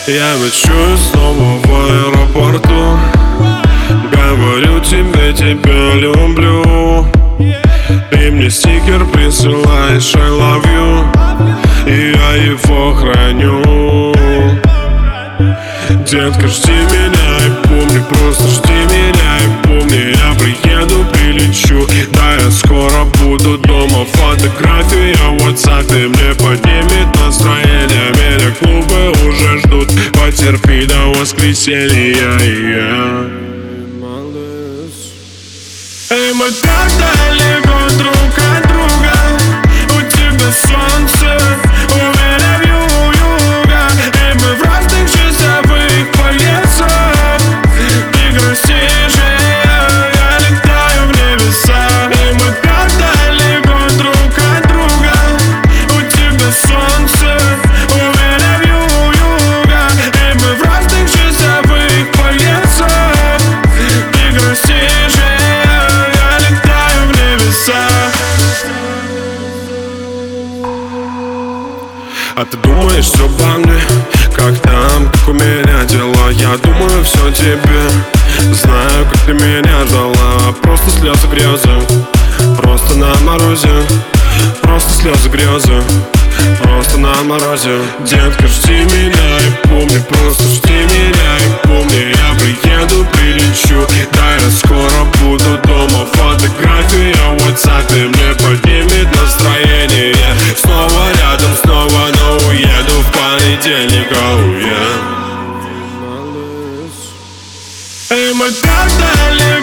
Я ночую снова в аэропорту. Говорю тебе, тебя люблю. Ты мне стикер присылаешь I love you, и я его храню. Детка, жди меня и помни, просто жди меня и помни. Я приеду, прилечу, да, я скоро буду дома. Фотография в WhatsApp мне поднимет настроение. Меня клубы уже ждут, потерпи до воскресенья. Эй, мы так далеко друг от друга. У тебя солнце, у меня вьюга, и мы в разных часовых поясах. Ты грустишь, я летаю в небеса. Эй, мы так далеко друг от друга. У тебя солнце, у меня вьюга, и мы в разных часовых поясах. Ты грустишь, я летаю в небеса. А ты думаешь все обо мне? Как там, как у меня дела? Я думаю все тебе. Знаю, как ты меня ждала. Просто слезы грезы, просто на морозе. Просто слезы грезы, просто на морозе. Детка, жди меня и помни, просто жди меня и помни. Я приеду, прилечу, да, я скоро буду дома. Фотография в WhatsApp мне поднимет настроение. Снова рядом, снова, но уеду в понедельник, oh yeah. Эй, мы так далеко.